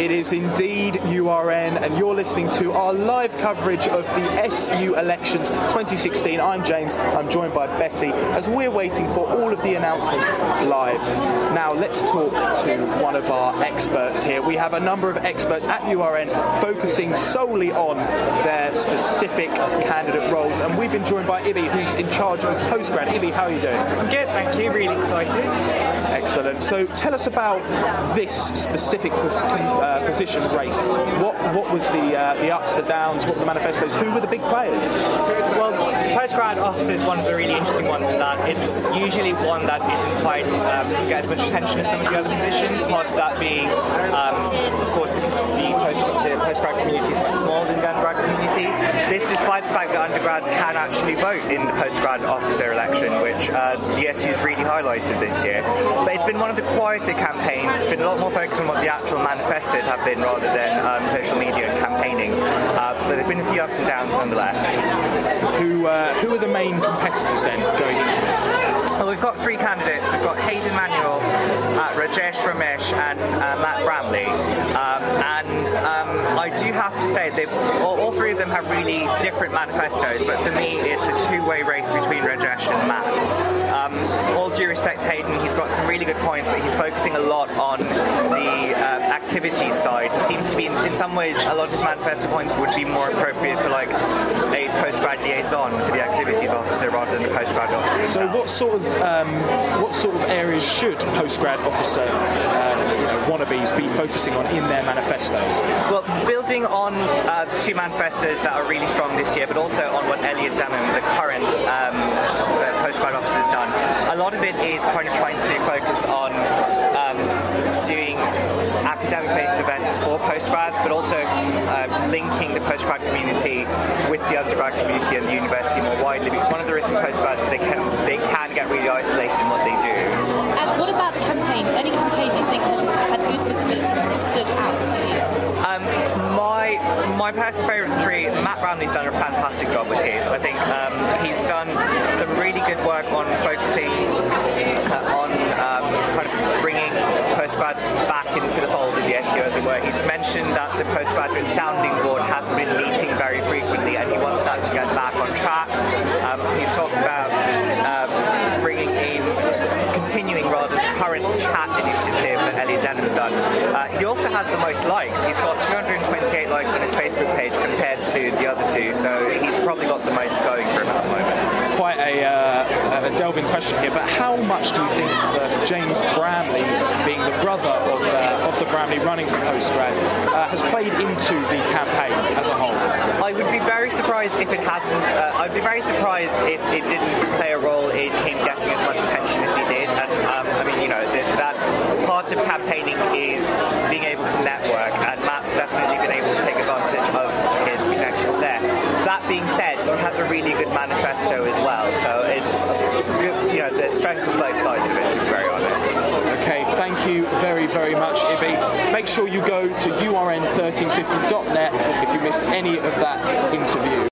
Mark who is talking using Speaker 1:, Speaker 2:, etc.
Speaker 1: It is indeed URN, and you're listening to our live coverage of the SU elections 2016. I'm James, I'm joined by Bessie, as we're waiting for all of the announcements live. Now, let's talk to one of our experts here. We have a number of experts at URN focusing solely on their specific candidate roles, and we've been joined by Ibby, who's in charge of postgrad. Ibby, how are you doing?
Speaker 2: I'm good, thank you. Really excited.
Speaker 1: Excellent. So tell us about this specific position race. What was the ups, the downs, what were the manifestos? Who were the big players?
Speaker 2: Well, postgrad officer is one of the really interesting ones in that it's usually one that isn't quite doesn't get as much attention as some of the other positions. Part of that being, of course, the postgrad community is much smaller than the undergrad community. This, despite the fact that undergrads can actually vote in the postgrad officer election, which the SU's really highlighted this year. But it's been one of the quieter campaigns. It's been a lot more focused on what the actual manifestos have been rather than social media and campaigning. But there have been a few ups and downs nonetheless.
Speaker 1: Who are the main competitors then going into this?
Speaker 2: Well, we've got three candidates. We've got Hayden Manuel, Rajesh Ramesh, and Matt Bramley. I do have to say, all three of them have really different manifestos, but for me, it's a two-way race between Rajesh and Matt. All due respect to Hayden, he's got some really good points, but he's focusing a lot on the activities side. He seems to be, in some ways, a lot of his manifesto points would be more appropriate for like a postgrad liaison for the activities officer rather than the postgrad officer.
Speaker 1: So what sort of areas should postgrad officer wannabes be focusing on in their manifestos?
Speaker 2: Well, building on the two manifestos that are really strong this year, but also on what Elliot Denham, the current postgrad officer, has done. A lot of it is kind of trying to focus on doing academic-based events for postgrads, but also linking the postgrad community with the undergrad community and the university more widely, because one of the risks in postgrads is they can get really isolated in what they do.
Speaker 3: And what about the campaigns? Any campaign you think has had good visibility and stood out for you?
Speaker 2: My personal favourite of the three, Matt Bramley's done a fantastic job with his. I think he's done some really good work on focusing on kind of bringing postgrads back into the fold of the SU, as it were. He's mentioned that the postgraduate sounding board hasn't been meeting very frequently, and he wants that to get back on track. He's talked about continuing rather the current chat initiative that Elliot Denham's done. He also has the most likes. He's got 228 likes on his Facebook page compared to the other two, so he's probably got the most going for him at the moment.
Speaker 1: Quite a delving question here, but how much do you think that James Bramley, being the brother of the Bramley running for postgrad, has played into the campaign as a whole?
Speaker 2: I would be very surprised if it hasn't. I'd be very surprised if it didn't play a role in him getting as much attention as he did. And that part of campaigning is being able to network, and Matt's definitely been able to take advantage of his connections there. That being said, he has a really good manifesto as well, so it's good, the strengths of both sides of it, to be very honest.
Speaker 1: Okay, thank you very, very much, Ibby. Make sure you go to urn1350.net if you missed any of that interview.